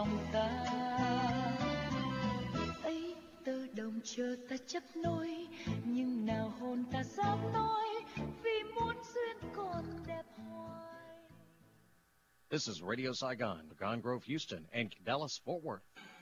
lòng ta. Ấy tơ đồng chờ ta chấp nối, nhưng nào hồn ta dám nói, vì muốn duyên còn đẹp hoài. This is Radio Saigon, Pecan Grove, Houston, and Dallas, Fort Worth.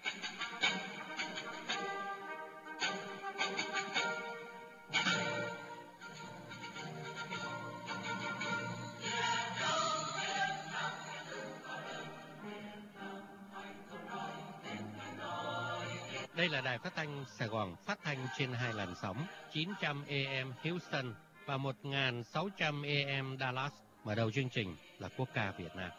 Đây là đài phát thanh Sài Gòn, phát thanh trên 2 làn sóng 900 AM Houston và 1600 AM Dallas. Mở đầu chương trình là quốc ca Việt Nam.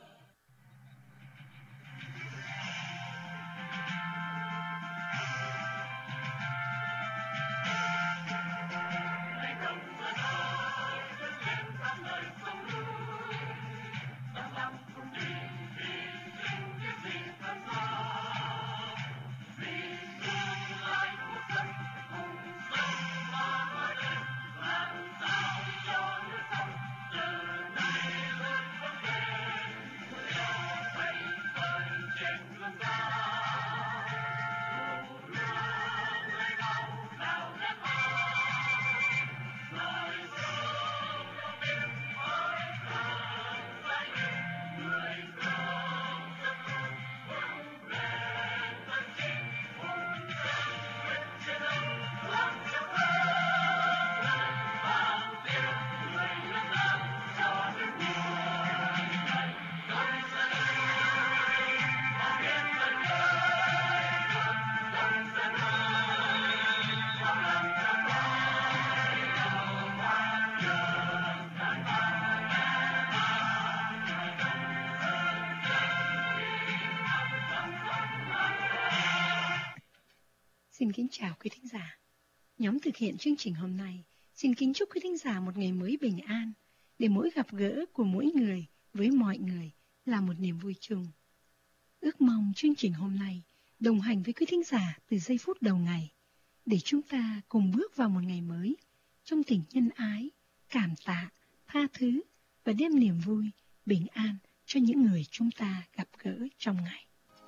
Xin kính chào quý thính giả. Nhóm thực hiện chương trình hôm nay xin kính chúc quý thính giả một ngày mới bình an, để mỗi gặp gỡ của mỗi người với mọi người là một niềm vui chung. Ước mong chương trình hôm nay đồng hành với quý thính giả từ giây phút đầu ngày, để chúng ta cùng bước vào một ngày mới trong tình nhân ái, cảm tạ, tha thứ và đem niềm vui, bình an cho những người chúng ta gặp gỡ trong ngày.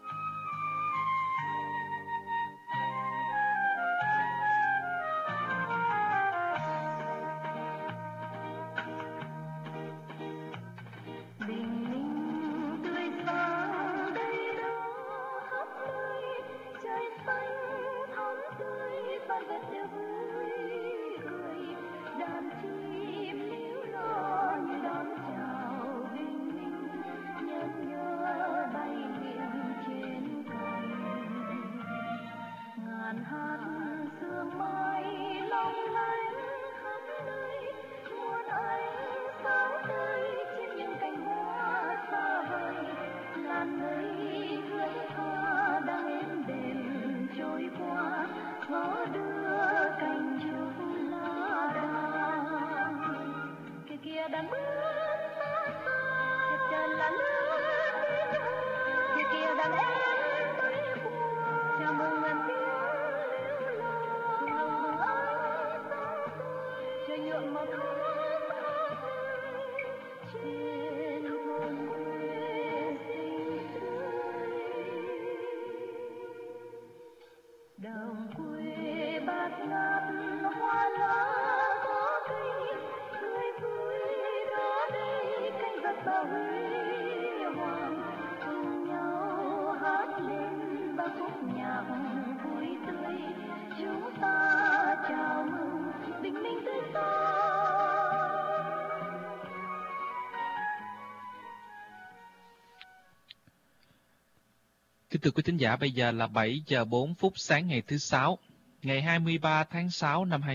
Kính thưa quý thính giả, bây giờ là 7 giờ 4 phút sáng ngày thứ Sáu, ngày 23 tháng 6 năm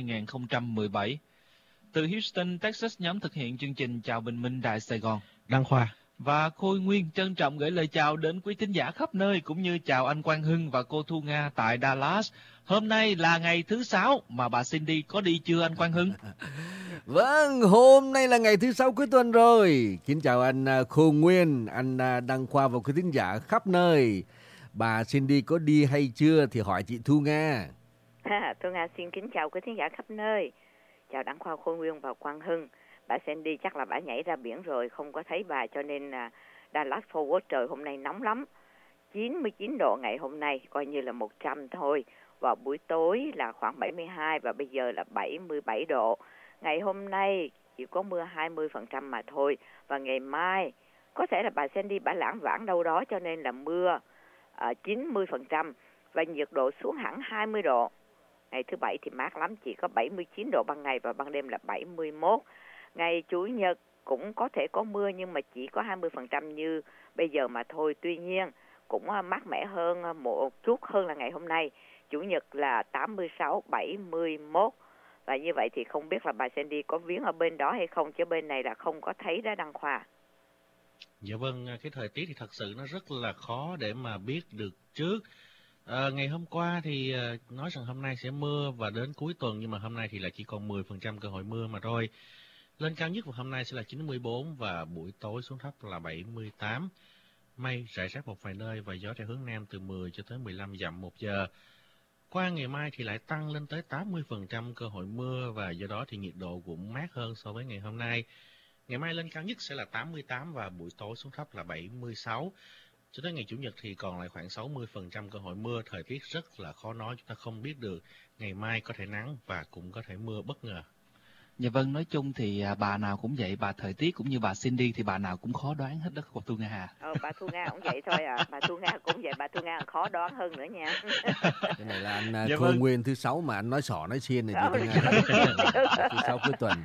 2017. Từ Houston, Texas, nhóm thực hiện chương trình Chào Bình Minh Đài Sài Gòn, Đăng Khoa và Khôi Nguyên trân trọng gửi lời chào đến quý thính giả khắp nơi, cũng như chào anh Quang Hưng và cô Thu Nga tại Dallas. Hôm nay là ngày thứ Sáu, mà bà Cindy có đi chưa anh Quang Hưng? Vâng, hôm nay là ngày thứ Sáu cuối tuần rồi. Kính chào anh Khôi Nguyên, anh Đăng Khoa và quý thính giả khắp nơi. Bà Cindy có đi hay chưa thì hỏi chị Thu Nga. Thu Nga xin kính chào quý thính giả khắp nơi. Chào Đăng Khoa, Khôi Nguyên và Quang Hưng. Bà Cindy chắc là bà nhảy ra biển rồi, không có thấy bà, cho nên Dallas Fort Worth trời hôm nay nóng lắm. 99 độ ngày hôm nay, coi như là 100 thôi. Vào buổi tối là khoảng 72 và bây giờ là 77 độ. Ngày hôm nay chỉ có mưa 20% mà thôi. Và ngày mai có thể là bà Sandy bà lãng vãng đâu đó cho nên là mưa 90% và nhiệt độ xuống hẳn 20 độ. Ngày thứ Bảy thì mát lắm, chỉ có 79 độ ban ngày và ban đêm là 71. Ngày Chủ nhật cũng có thể có mưa nhưng mà chỉ có 20% như bây giờ mà thôi. Tuy nhiên cũng mát mẻ hơn một chút hơn là ngày hôm nay. Chủ nhật là 86, 71. Và như vậy thì không biết là bà Sandy có viếng ở bên đó hay không, chứ bên này là không có thấy đó Đăng Khoa. Dạ vâng, cái thời tiết thì thật sự nó rất là khó để mà biết được trước. Ngày hôm qua thì nói rằng hôm nay sẽ mưa và đến cuối tuần, nhưng mà hôm nay thì là chỉ còn 10% cơ hội mưa mà thôi. Lên cao nhất vào hôm nay sẽ là 94 và buổi tối xuống thấp là 78. Mây rải rác một vài nơi và gió theo hướng nam từ 10 cho tới 15 dặm một giờ. Qua ngày mai thì lại tăng lên tới 80% cơ hội mưa và do đó thì nhiệt độ cũng mát hơn so với ngày hôm nay. Ngày mai lên cao nhất sẽ là 88 và buổi tối xuống thấp là 76. Cho tới ngày Chủ nhật thì còn lại khoảng 60% cơ hội mưa. Thời tiết rất là khó nói, chúng ta không biết được. Ngày mai có thể nắng và cũng có thể mưa bất ngờ. Dạ vâng, nói chung thì bà nào cũng vậy, bà thời tiết cũng như bà Cindy thì bà nào cũng khó đoán hết đó, cô Thu Nga. Bà Thu Nga cũng vậy thôi à, bà Thu Nga cũng vậy, bà Thu Nga khó đoán hơn nữa nha. Cái này là anh Khôi Nguyên thứ Sáu mà anh nói sỏ nói xiên này chị Thu Nga. Thứ Sáu cuối tuần.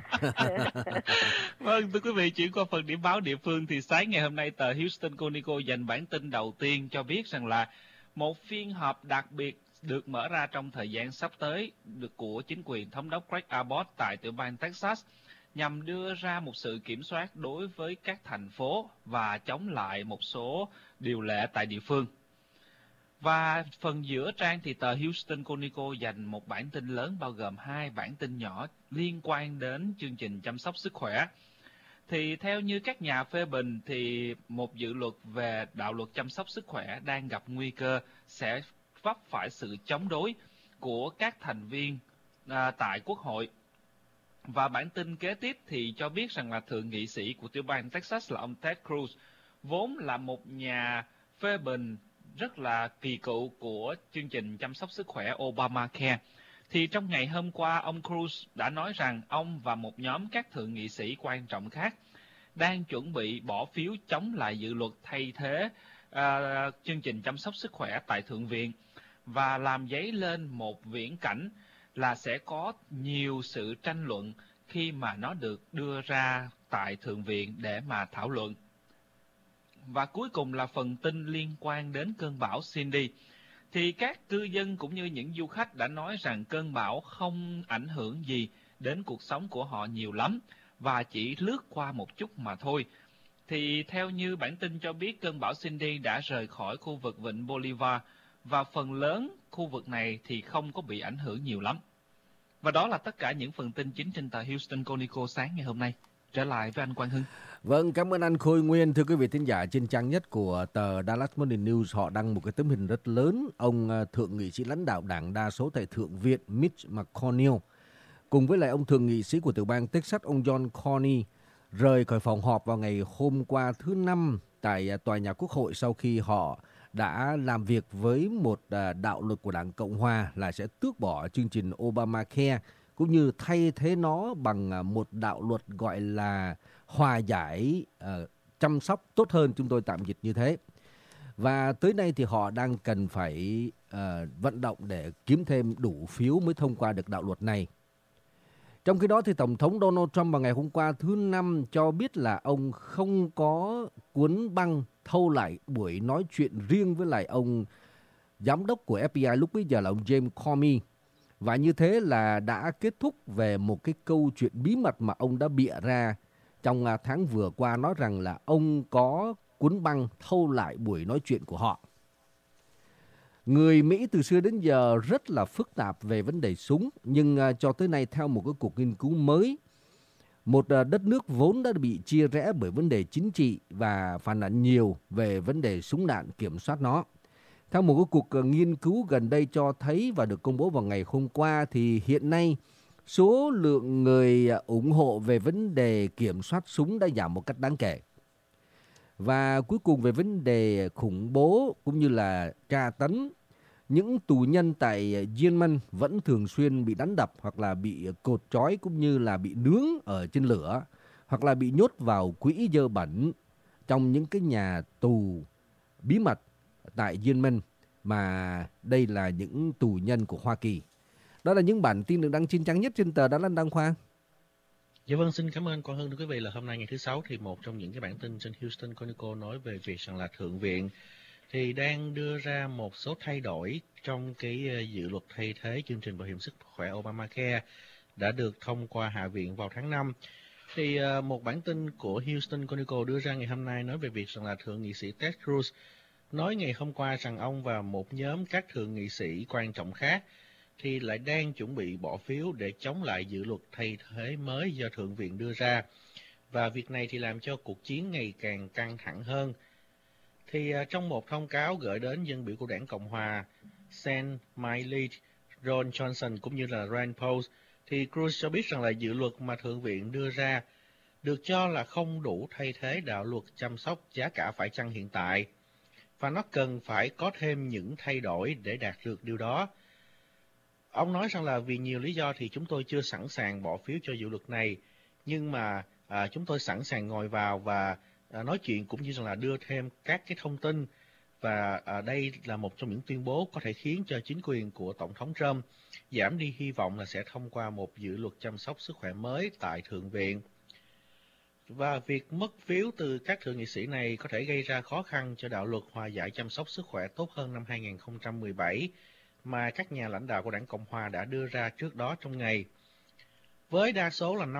Vâng, thưa quý vị, chuyển qua phần điểm báo địa phương thì sáng ngày hôm nay tờ Houston Chronicle dành bản tin đầu tiên cho biết rằng là một phiên họp đặc biệt được mở ra trong thời gian sắp tới của chính quyền thống đốc Greg Abbott tại tiểu bang Texas nhằm đưa ra một sự kiểm soát đối với các thành phố và chống lại một số điều lệ tại địa phương. Và phần giữa trang thì tờ Houston Chronicle dành một bản tin lớn bao gồm 2 bản tin nhỏ liên quan đến chương trình chăm sóc sức khỏe. Thì theo như các nhà phê bình thì một dự luật về đạo luật chăm sóc sức khỏe đang gặp nguy cơ sẽ vấp phải sự chống đối của các thành viên tại Quốc hội. Và bản tin kế tiếp thì cho biết rằng là thượng nghị sĩ của tiểu bang Texas là ông Ted Cruz, vốn là một nhà phê bình rất là kỳ cựu của chương trình chăm sóc sức khỏe Obamacare. Thì trong ngày hôm qua, ông Cruz đã nói rằng ông và một nhóm các thượng nghị sĩ quan trọng khác đang chuẩn bị bỏ phiếu chống lại dự luật thay thế chương trình chăm sóc sức khỏe tại Thượng viện và làm dấy lên một viễn cảnh là sẽ có nhiều sự tranh luận khi mà nó được đưa ra tại Thượng viện để mà thảo luận. Và cuối cùng là phần tin liên quan đến cơn bão Cindy. Thì các cư dân cũng như những du khách đã nói rằng cơn bão không ảnh hưởng gì đến cuộc sống của họ nhiều lắm và chỉ lướt qua một chút mà thôi. Thì theo như bản tin cho biết, cơn bão Cindy đã rời khỏi khu vực vịnh Bolivar và phần lớn khu vực này thì không có bị ảnh hưởng nhiều lắm. Và đó là tất cả những phần tin chính trên tờ Houston Chronicle sáng ngày hôm nay. Trở lại với anh Quang Hưng. Vâng, cảm ơn anh Khôi Nguyên. Thưa quý vị thính giả, trên trang nhất của tờ Dallas Morning News họ đăng một cái tấm hình rất lớn. Ông thượng nghị sĩ lãnh đạo đảng đa số tại Thượng viện Mitch McConnell cùng với lại ông thượng nghị sĩ của tiểu bang Texas, ông John Cornyn rời khỏi phòng họp vào ngày hôm qua thứ Năm tại tòa nhà Quốc hội sau khi họ đã làm việc với một đạo luật của Đảng Cộng Hòa là sẽ tước bỏ chương trình Obamacare cũng như thay thế nó bằng một đạo luật gọi là hòa giải chăm sóc tốt hơn, chúng tôi tạm dịch như thế. Và tới nay thì họ đang cần phải vận động để kiếm thêm đủ phiếu mới thông qua được đạo luật này. Trong khi đó thì Tổng thống Donald Trump vào ngày hôm qua thứ Năm cho biết là ông không có cuốn băng thâu lại buổi nói chuyện riêng với lại ông giám đốc của FBI lúc bấy giờ là ông James Comey. Và như thế là đã kết thúc về một cái câu chuyện bí mật mà ông đã bịa ra trong tháng vừa qua, nói rằng là ông có cuốn băng thâu lại buổi nói chuyện của họ. Người Mỹ từ xưa đến giờ rất là phức tạp về vấn đề súng, nhưng cho tới nay theo một cái cuộc nghiên cứu mới, một đất nước vốn đã bị chia rẽ bởi vấn đề chính trị và phản ánh nhiều về vấn đề súng đạn kiểm soát nó. Theo một cái cuộc nghiên cứu gần đây cho thấy và được công bố vào ngày hôm qua thì hiện nay số lượng người ủng hộ về vấn đề kiểm soát súng đã giảm một cách đáng kể. Và cuối cùng về vấn đề khủng bố cũng như là tra tấn, những tù nhân tại Yemen vẫn thường xuyên bị đánh đập hoặc là bị cột trói cũng như là bị nướng ở trên lửa hoặc là bị nhốt vào quỹ dơ bẩn trong những cái nhà tù bí mật tại Yemen, mà đây là những tù nhân của Hoa Kỳ. Đó là những bản tin được đăng chín chắn nhất trên tờ Đà Lạt Đăng Khoa. Dạ vâng, xin cảm ơn Quang Hưng. Thưa quý vị, là hôm nay ngày thứ Sáu thì một trong những cái bản tin trên Houston Chronicle nói về việc rằng là Thượng viện thì đang đưa ra một số thay đổi trong cái dự luật thay thế chương trình bảo hiểm sức khỏe Obamacare đã được thông qua Hạ viện vào tháng 5. Thì một bản tin của Houston Chronicle đưa ra ngày hôm nay nói về việc rằng là Thượng nghị sĩ Ted Cruz nói ngày hôm qua rằng ông và một nhóm các thượng nghị sĩ quan trọng khác thì lại đang chuẩn bị bỏ phiếu để chống lại dự luật thay thế mới do Thượng viện đưa ra. Và việc này thì làm cho cuộc chiến ngày càng căng thẳng hơn. Thì trong một thông cáo gửi đến dân biểu của đảng Cộng hòa Sam Miley, Ron Johnson cũng như là Rand Paul, thì Cruz cho biết rằng là dự luật mà Thượng viện đưa ra được cho là không đủ thay thế đạo luật chăm sóc giá cả phải chăng hiện tại, và nó cần phải có thêm những thay đổi để đạt được điều đó. Ông nói rằng là vì nhiều lý do thì chúng tôi chưa sẵn sàng bỏ phiếu cho dự luật này, nhưng mà chúng tôi sẵn sàng ngồi vào và nói chuyện cũng như rằng là đưa thêm các cái thông tin, và đây là một trong những tuyên bố có thể khiến cho chính quyền của Tổng thống Trump giảm đi hy vọng là sẽ thông qua một dự luật chăm sóc sức khỏe mới tại Thượng viện. Và việc mất phiếu từ các thượng nghị sĩ này có thể gây ra khó khăn cho đạo luật hòa giải chăm sóc sức khỏe tốt hơn năm 2017 mà các nhà lãnh đạo của đảng Cộng hòa đã đưa ra trước đó trong ngày. Với đa số là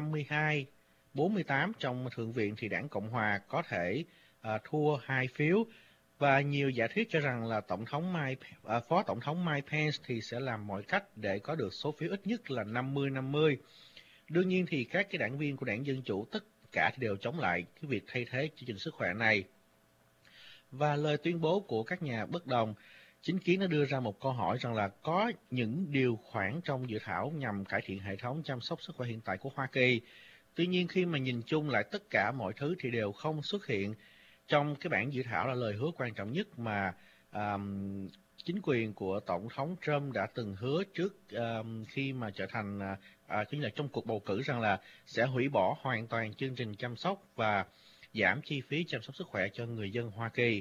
52-48 trong Thượng viện thì đảng Cộng hòa có thể thua 2 phiếu, và nhiều giả thuyết cho rằng là Phó Tổng thống Mike Pence thì sẽ làm mọi cách để có được số phiếu ít nhất là 50-50. Đương nhiên thì các cái đảng viên của đảng Dân Chủ tất cả thì đều chống lại cái việc thay thế chương trình sức khỏe này. Và lời tuyên bố của các nhà bất đồng chính kiến đã đưa ra một câu hỏi rằng là có những điều khoản trong dự thảo nhằm cải thiện hệ thống chăm sóc sức khỏe hiện tại của Hoa Kỳ. Tuy nhiên khi mà nhìn chung lại tất cả mọi thứ thì đều không xuất hiện trong cái bản dự thảo là lời hứa quan trọng nhất mà chính quyền của Tổng thống Trump đã từng hứa trước khi mà trở thành chính là trong cuộc bầu cử rằng là sẽ hủy bỏ hoàn toàn chương trình chăm sóc và giảm chi phí chăm sóc sức khỏe cho người dân Hoa Kỳ.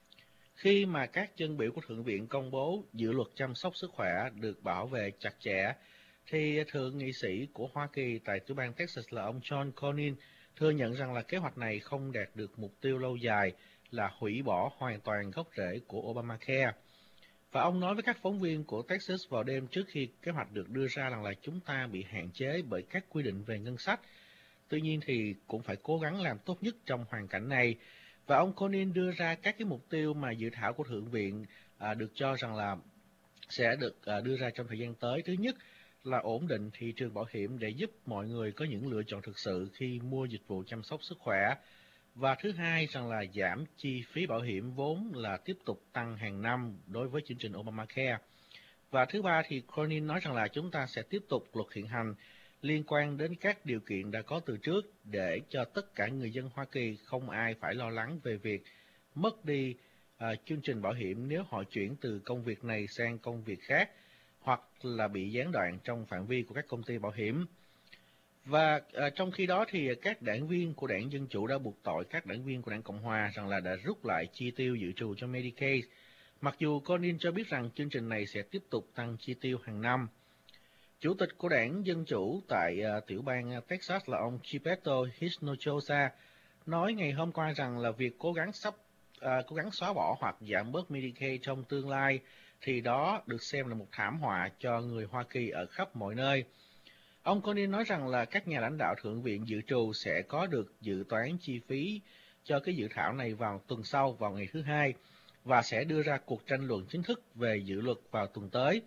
Khi mà các dân biểu của Thượng viện công bố dự luật chăm sóc sức khỏe được bảo vệ chặt chẽ, thì thượng nghị sĩ của Hoa Kỳ tại tiểu bang Texas là ông John Cornyn thừa nhận rằng là kế hoạch này không đạt được mục tiêu lâu dài là hủy bỏ hoàn toàn gốc rễ của Obamacare. Và ông nói với các phóng viên của Texas vào đêm trước khi kế hoạch được đưa ra rằng là chúng ta bị hạn chế bởi các quy định về ngân sách. Tuy nhiên thì cũng phải cố gắng làm tốt nhất trong hoàn cảnh này. Và ông Cornyn đưa ra các cái mục tiêu mà dự thảo của Thượng viện được cho rằng là sẽ được đưa ra trong thời gian tới. Thứ nhất là ổn định thị trường bảo hiểm để giúp mọi người có những lựa chọn thực sự khi mua dịch vụ chăm sóc sức khỏe. Và thứ hai rằng là giảm chi phí bảo hiểm vốn là tiếp tục tăng hàng năm đối với chương trình Obamacare. Và thứ ba thì Cornyn nói rằng là chúng ta sẽ tiếp tục luật hiện hành liên quan đến các điều kiện đã có từ trước để cho tất cả người dân Hoa Kỳ không ai phải lo lắng về việc mất đi chương trình bảo hiểm nếu họ chuyển từ công việc này sang công việc khác, hoặc là bị gián đoạn trong phạm vi của các công ty bảo hiểm. Và trong khi đó thì các đảng viên của đảng Dân Chủ đã buộc tội các đảng viên của đảng Cộng Hòa rằng là đã rút lại chi tiêu dự trù cho Medicaid, mặc dù Cornyn cho biết rằng chương trình này sẽ tiếp tục tăng chi tiêu hàng năm. Chủ tịch của đảng Dân Chủ tại tiểu bang Texas là ông Gilberto Hinojosa nói ngày hôm qua rằng là việc cố gắng xóa bỏ hoặc giảm bớt Medicaid trong tương lai thì đó được xem là một thảm họa cho người Hoa Kỳ ở khắp mọi nơi. Ông Cornyn nói rằng là các nhà lãnh đạo Thượng viện dự trù sẽ có được dự toán chi phí cho cái dự thảo này vào tuần sau, vào ngày thứ Hai, và sẽ đưa ra cuộc tranh luận chính thức về dự luật vào tuần tới.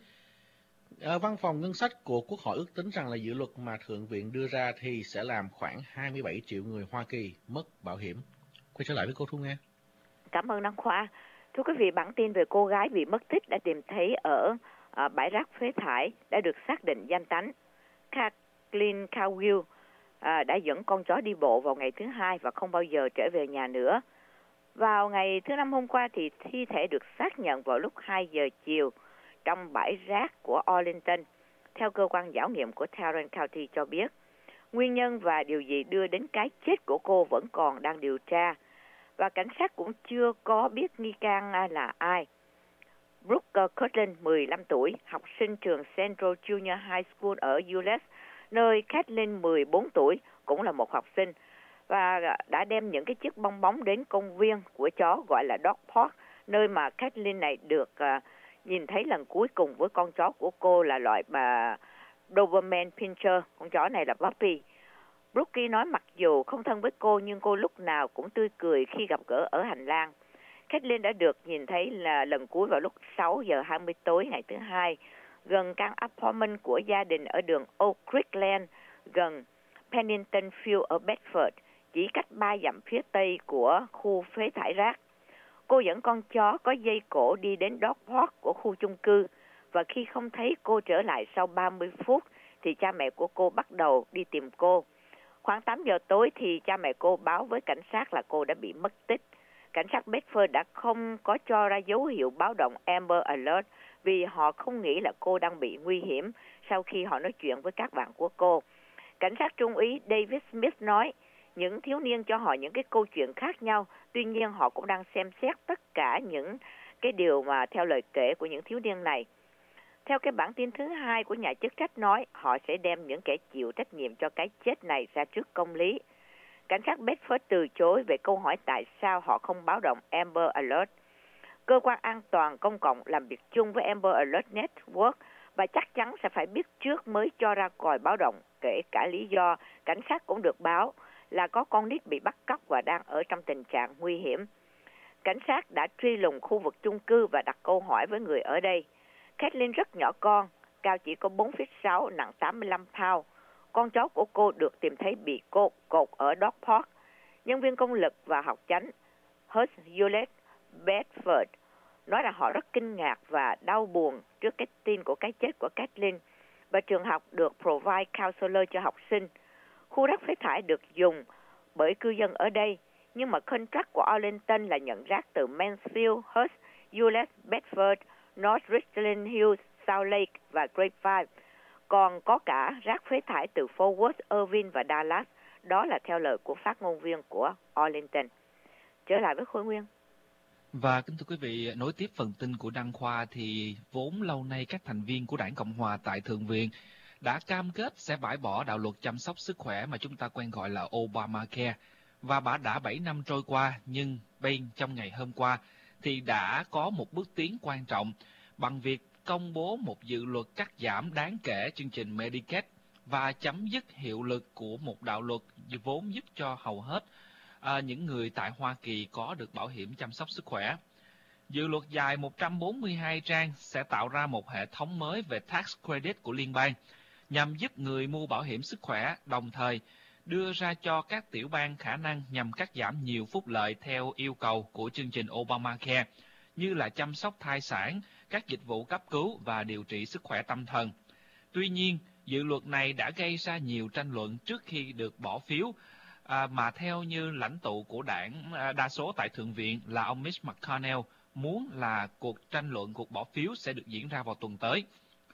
Văn phòng ngân sách của Quốc hội ước tính rằng là dự luật mà Thượng viện đưa ra thì sẽ làm khoảng 27 triệu người Hoa Kỳ mất bảo hiểm. Quay trở lại với cô Thu Nga. Cảm ơn Đăng Khoa. Thưa quý vị, bản tin về cô gái bị mất tích đã tìm thấy ở bãi rác phế thải đã được xác định danh tánh. Kathleen Cowgill đã dẫn con chó đi bộ vào ngày thứ Hai và không bao giờ trở về nhà nữa. Vào ngày thứ Năm hôm qua thì thi thể được xác nhận vào lúc 2 giờ chiều trong bãi rác của Arlington, theo cơ quan giảo nghiệm của Tarrant County cho biết. Nguyên nhân và điều gì đưa đến cái chết của cô vẫn còn đang điều tra, và cảnh sát cũng chưa có biết nghi can là ai. Brooke Kirtland, 15 tuổi, học sinh trường Central Junior High School ở Euless, nơi Kathleen, 14 tuổi, cũng là một học sinh, và đã đem những cái chiếc bong bóng đến công viên của chó gọi là Dog Park, nơi mà Kathleen này được nhìn thấy lần cuối cùng với con chó của cô là loại Doberman Pinscher, con chó này là Puppy. Brookie nói mặc dù không thân với cô nhưng cô lúc nào cũng tươi cười khi gặp gỡ ở hành lang. Kathleen đã được nhìn thấy là lần cuối vào lúc 6 giờ 20 tối ngày thứ Hai, gần căn apartment của gia đình ở đường Oak Creek Lane, gần Pennington Field ở Bedford, chỉ cách 3 dặm phía tây của khu phế thải rác. Cô dẫn con chó có dây cổ đi đến dog park của khu chung cư, và khi không thấy cô trở lại sau 30 phút thì cha mẹ của cô bắt đầu đi tìm cô. Khoảng 8 giờ tối thì cha mẹ cô báo với cảnh sát là cô đã bị mất tích. Cảnh sát Bedford đã không có cho ra dấu hiệu báo động Amber Alert vì họ không nghĩ là cô đang bị nguy hiểm sau khi họ nói chuyện với các bạn của cô. Cảnh sát trung úy David Smith nói, những thiếu niên cho họ những cái câu chuyện khác nhau, tuy nhiên họ cũng đang xem xét tất cả những cái điều mà theo lời kể của những thiếu niên này. Theo cái bản tin thứ hai của nhà chức trách nói, họ sẽ đem những kẻ chịu trách nhiệm cho cái chết này ra trước công lý. Cảnh sát Bedford từ chối về câu hỏi tại sao họ không báo động Amber Alert. Cơ quan an toàn công cộng làm việc chung với Amber Alert Network và chắc chắn sẽ phải biết trước mới cho ra còi báo động, kể cả lý do cảnh sát cũng được báo là có con nít bị bắt cóc và đang ở trong tình trạng nguy hiểm. Cảnh sát đã truy lùng khu vực chung cư và đặt câu hỏi với người ở đây. Kathleen rất nhỏ con, cao chỉ có 4,6 feet, nặng 85 pound. Con chó của cô được tìm thấy bị cột ở Dog Park. Nhân viên công lực và học chánh Hurst Hewlett Bedford nói là họ rất kinh ngạc và đau buồn trước cái tin của cái chết của Kathleen, và trường học được provide counselor cho học sinh. Khu rác phế thải được dùng bởi cư dân ở đây, nhưng mà contract của Arlington là nhận rác từ Mansfield, Hurst, Hewlett, Bedford, North Richland Hills, South Lake và Grapevine. Còn có cả rác phế thải từ Fort Worth, Irvine và Dallas. Đó là theo lời của phát ngôn viên của Arlington. Trở lại với Khôi Nguyên. Và kính thưa quý vị, nối tiếp phần tin của Đăng Khoa thì vốn lâu nay các thành viên của Đảng Cộng Hòa tại Thượng viện đã cam kết sẽ bãi bỏ đạo luật chăm sóc sức khỏe mà chúng ta quen gọi là Obamacare. Và đã 7 năm trôi qua, nhưng trong ngày hôm qua thì đã có một bước tiến quan trọng bằng việc công bố một dự luật cắt giảm đáng kể chương trình Medicaid và chấm dứt hiệu lực của một đạo luật vốn giúp cho hầu hết những người tại Hoa Kỳ có được bảo hiểm chăm sóc sức khỏe. Dự luật dài 142 trang sẽ tạo ra một hệ thống mới về tax credit của liên bang nhằm giúp người mua bảo hiểm sức khỏe, đồng thời đưa ra cho các tiểu bang khả năng nhằm cắt giảm nhiều phúc lợi theo yêu cầu của chương trình Obamacare, như là chăm sóc thai sản, các dịch vụ cấp cứu và điều trị sức khỏe tâm thần. Tuy nhiên, dự luật này đã gây ra nhiều tranh luận trước khi được bỏ phiếu, mà theo như lãnh tụ của đảng đa số tại Thượng viện là ông Mitch McConnell muốn là cuộc tranh luận, cuộc bỏ phiếu sẽ được diễn ra vào tuần tới.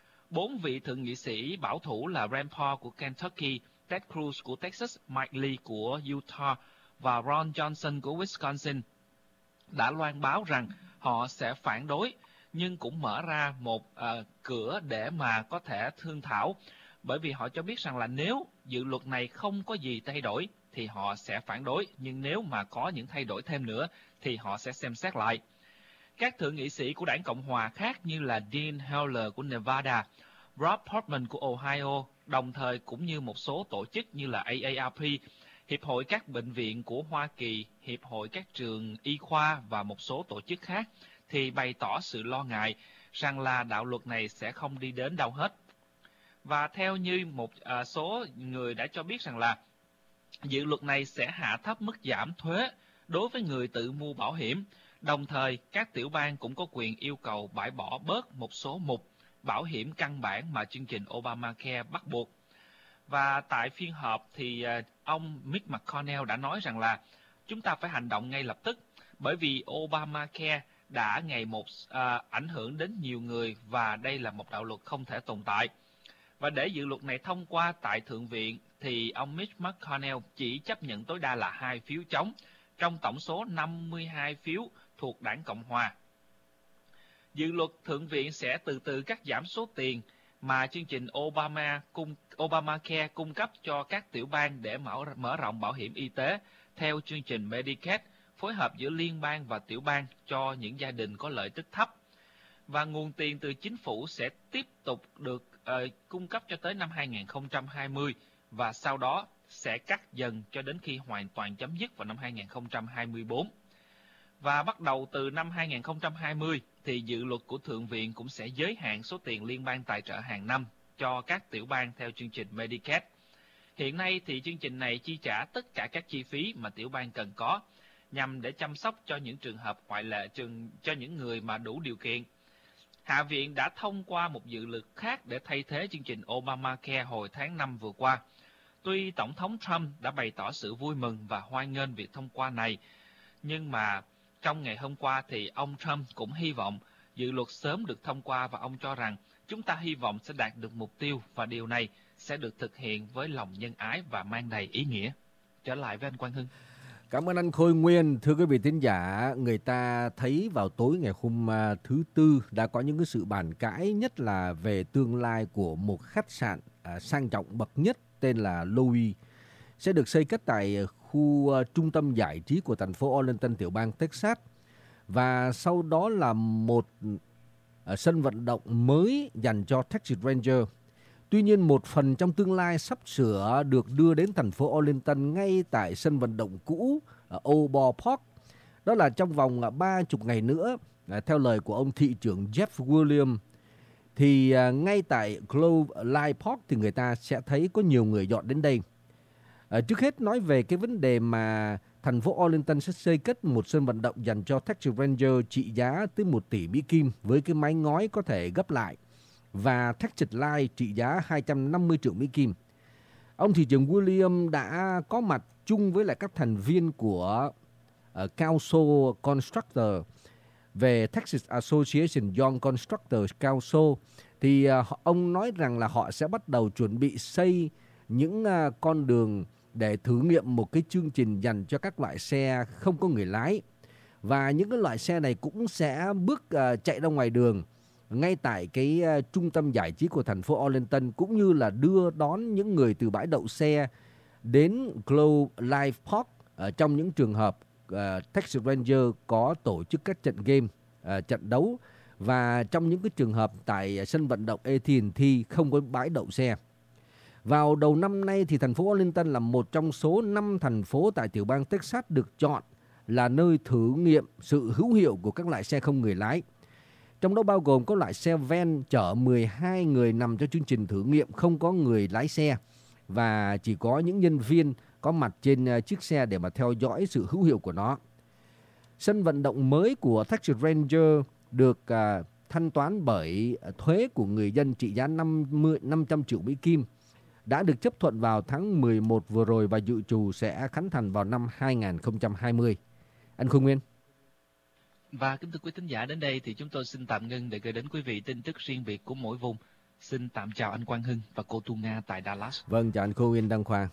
4 vị thượng nghị sĩ bảo thủ là Rand Paul của Kentucky, Ted Cruz của Texas, Mike Lee của Utah và Ron Johnson của Wisconsin đã loan báo rằng họ sẽ phản đối, nhưng cũng mở ra một cửa để mà có thể thương thảo, bởi vì họ cho biết rằng là nếu dự luật này không có gì thay đổi thì họ sẽ phản đối, nhưng nếu mà có những thay đổi thêm nữa thì họ sẽ xem xét lại. Các thượng nghị sĩ của Đảng Cộng Hòa khác như là Dean Heller của Nevada, Rob Portman của Ohio, đồng thời cũng như một số tổ chức như là AARP, Hiệp hội các bệnh viện của Hoa Kỳ, Hiệp hội các trường y khoa và một số tổ chức khác thì bày tỏ sự lo ngại rằng là đạo luật này sẽ không đi đến đâu hết. Và theo như một số người đã cho biết rằng là dự luật này sẽ hạ thấp mức giảm thuế đối với người tự mua bảo hiểm. Đồng thời, các tiểu bang cũng có quyền yêu cầu bãi bỏ bớt một số mục bảo hiểm căn bản mà chương trình Obamacare bắt buộc. Và tại phiên họp thì ông Mitch McConnell đã nói rằng là chúng ta phải hành động ngay lập tức, bởi vì Obamacare đã ngày một ảnh hưởng đến nhiều người và đây là một đạo luật không thể tồn tại. Và để dự luật này thông qua tại Thượng viện thì ông Mitch McConnell chỉ chấp nhận tối đa là 2 phiếu chống trong tổng số 52 phiếu thuộc đảng Cộng hòa. Dự luật Thượng viện sẽ từ từ cắt giảm số tiền mà chương trình Obamacare cung cấp cho các tiểu bang để mở rộng bảo hiểm y tế theo chương trình Medicaid, phối hợp giữa liên bang và tiểu bang cho những gia đình có lợi tức thấp. Và nguồn tiền từ chính phủ sẽ tiếp tục được cung cấp cho tới năm 2020 và sau đó sẽ cắt dần cho đến khi hoàn toàn chấm dứt vào năm 2024. Và bắt đầu từ năm 2020 thì dự luật của Thượng viện cũng sẽ giới hạn số tiền liên bang tài trợ hàng năm cho các tiểu bang theo chương trình Medicaid. Hiện nay thì chương trình này chi trả tất cả các chi phí mà tiểu bang cần có nhằm để chăm sóc cho những trường hợp ngoại lệ cho những người mà đủ điều kiện. Hạ viện đã thông qua một dự luật khác để thay thế chương trình Obamacare hồi tháng 5 vừa qua. Tuy Tổng thống Trump đã bày tỏ sự vui mừng và hoan nghênh việc thông qua này, nhưng mà trong ngày hôm qua thì ông Trump cũng hy vọng dự luật sớm được thông qua và ông cho rằng chúng ta hy vọng sẽ đạt được mục tiêu và điều này sẽ được thực hiện với lòng nhân ái và mang đầy ý nghĩa. Trở lại với anh Quang Hưng. Cảm ơn anh Khôi Nguyên. Thưa quý vị thính giả, người ta thấy vào tối ngày hôm thứ Tư đã có những cái sự bàn cãi, nhất là về tương lai của một khách sạn sang trọng bậc nhất tên là Louis sẽ được xây cất tại khu trung tâm giải trí của thành phố Arlington, tiểu bang Texas. Và sau đó là một sân vận động mới dành cho Texas Ranger. Tuy nhiên, một phần trong tương lai sắp sửa được đưa đến thành phố Arlington ngay tại sân vận động cũ Old Ball Park. Đó là trong vòng 30 ngày nữa, theo lời của ông thị trưởng Jeff Williams. Thì ngay tại Globe Life Park thì người ta sẽ thấy có nhiều người dọn đến đây. Trước hết nói về cái vấn đề mà thành phố Arlington sẽ xây cất một sân vận động dành cho Texas Ranger trị giá tới 1 tỷ Mỹ Kim với cái mái ngói có thể gấp lại, và Texas Light trị giá 250 triệu Mỹ Kim. Ông thị trưởng William đã có mặt chung với lại các thành viên của Council Constructor về Texas Association Young Constructors Council. Thì ông nói rằng là họ sẽ bắt đầu chuẩn bị xây những con đường để thử nghiệm một cái chương trình dành cho các loại xe không có người lái. Và những cái loại xe này cũng sẽ chạy ra ngoài đường ngay tại cái trung tâm giải trí của thành phố Arlington, cũng như là đưa đón những người từ bãi đậu xe đến Globe Life Park trong những trường hợp Texas Ranger có tổ chức các trận game, trận đấu, và trong những cái trường hợp tại sân vận động AT&T không có bãi đậu xe. Vào đầu năm nay thì thành phố Arlington là một trong số 5 thành phố tại tiểu bang Texas được chọn là nơi thử nghiệm sự hữu hiệu của các loại xe không người lái. Trong đó bao gồm có loại xe van chở 12 người nằm cho chương trình thử nghiệm không có người lái xe, và chỉ có những nhân viên có mặt trên chiếc xe để mà theo dõi sự hữu hiệu của nó. Sân vận động mới của Texas Ranger được thanh toán bởi thuế của người dân trị giá 500 triệu Mỹ Kim, đã được chấp thuận vào tháng 11 vừa rồi và dự trù sẽ khánh thành vào năm 2020. Anh Khương Nguyên. Và kính thưa quý thính giả, đến đây thì chúng tôi xin tạm ngưng để gửi đến quý vị tin tức riêng biệt của mỗi vùng. Xin tạm chào anh Quang Hưng và cô Tu Nga tại Dallas. Vâng, chào anh Khương Nguyên Đăng Khoa.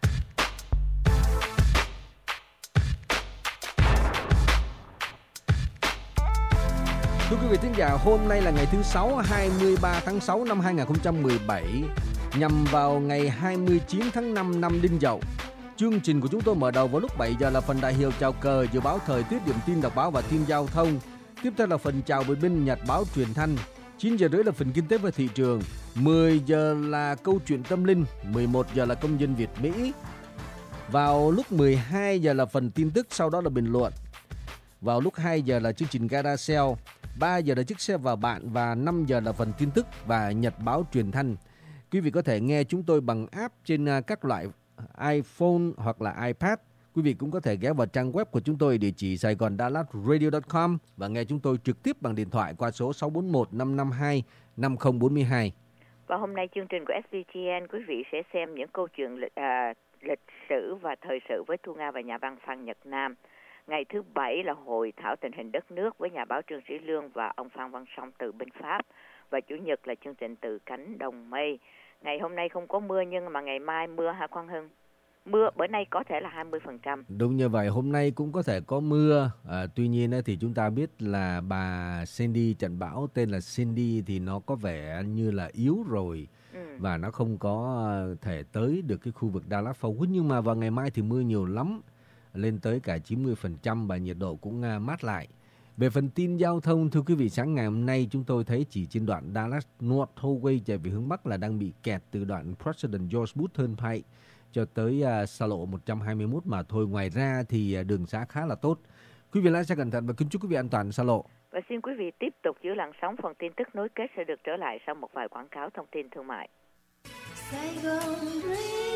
Thưa quý vị thính giả, hôm nay là ngày thứ Sáu, 23 tháng 6 năm 2017, nhằm vào ngày 29 tháng 5 năm Đinh Dậu. Chương trình của chúng tôi mở đầu vào lúc 7 giờ là phần đại hiệu chào cờ, dự báo thời tiết, điểm tin đọc báo và tin giao thông. Tiếp theo là phần chào bình binh, nhật báo truyền thanh. 9 giờ rưỡi là phần kinh tế và thị trường. 10 giờ là câu chuyện tâm linh. 11 giờ là công dân Việt Mỹ. Vào lúc 12 giờ là phần tin tức, sau đó là bình luận. Vào lúc 2 giờ là chương trình Carousel. 3 giờ là chiếc xe và bạn, và 5 giờ là phần tin tức và nhật báo truyền thanh. Quý vị có thể nghe chúng tôi bằng app trên các loại iPhone hoặc là iPad. Quý vị cũng có thể ghé vào trang web của chúng tôi địa chỉ saigondallatradio.com và nghe chúng tôi trực tiếp bằng điện thoại qua số 641 552 5042. Và hôm nay chương trình của SVTN, quý vị sẽ xem những câu chuyện lịch sử và thời sự với Thu Nga và nhà văn Phan Nhật Nam. Ngày thứ Bảy là hội thảo tình hình đất nước với nhà báo Trương Sĩ Lương và ông Phan Văn Song từ bên Pháp. Và Chủ nhật là chương trình Từ Cánh Đồng Mây. Ngày hôm nay không có mưa nhưng mà ngày mai mưa ha Quang Hưng? Mưa bữa nay có thể là 20%. Đúng như vậy, hôm nay cũng có thể có mưa. Tuy nhiên thì chúng ta biết là bà Cindy, trận bão tên là Cindy thì nó có vẻ như là yếu rồi. Và nó không có thể tới được cái khu vực Dallas Fort Worth. Nhưng mà vào ngày mai thì mưa nhiều lắm, lên tới cả 90% và nhiệt độ cũng mát lại. Về phần tin giao thông, thưa quý vị, sáng ngày hôm nay chúng tôi thấy chỉ trên đoạn Dallas North Tollway chạy về hướng Bắc là đang bị kẹt từ đoạn President George Bush Turnpike cho tới xa lộ 121 mà thôi. Ngoài ra thì đường xá khá là tốt. Quý vị lái xe cẩn thận và kính chúc quý vị an toàn xa lộ. Và xin quý vị tiếp tục giữ làn sóng, phần tin tức nối kết sẽ được trở lại sau một vài quảng cáo thông tin thương mại. Sài Gòn